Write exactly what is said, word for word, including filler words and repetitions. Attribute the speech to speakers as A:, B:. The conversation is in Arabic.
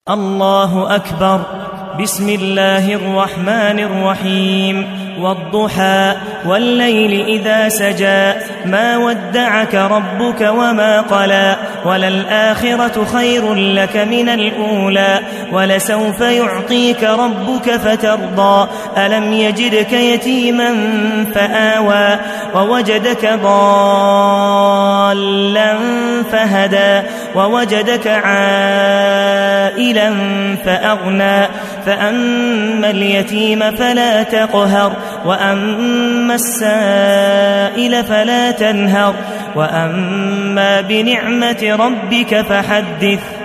A: الله أكبر. بسم الله الرحمن الرحيم. والضحى والليل إذا سجى ما ودعك ربك وما قلى وللآخرة خير لك من الأولى ولسوف يعطيك ربك فترضى ألم يجدك يتيما فآوى ووجدك ضالا فهدى ووجدك عائلا فأغنى فأما اليتيم فلا تقهر وأما السائل فلا تنهر وأما بنعمة ربك فحدث.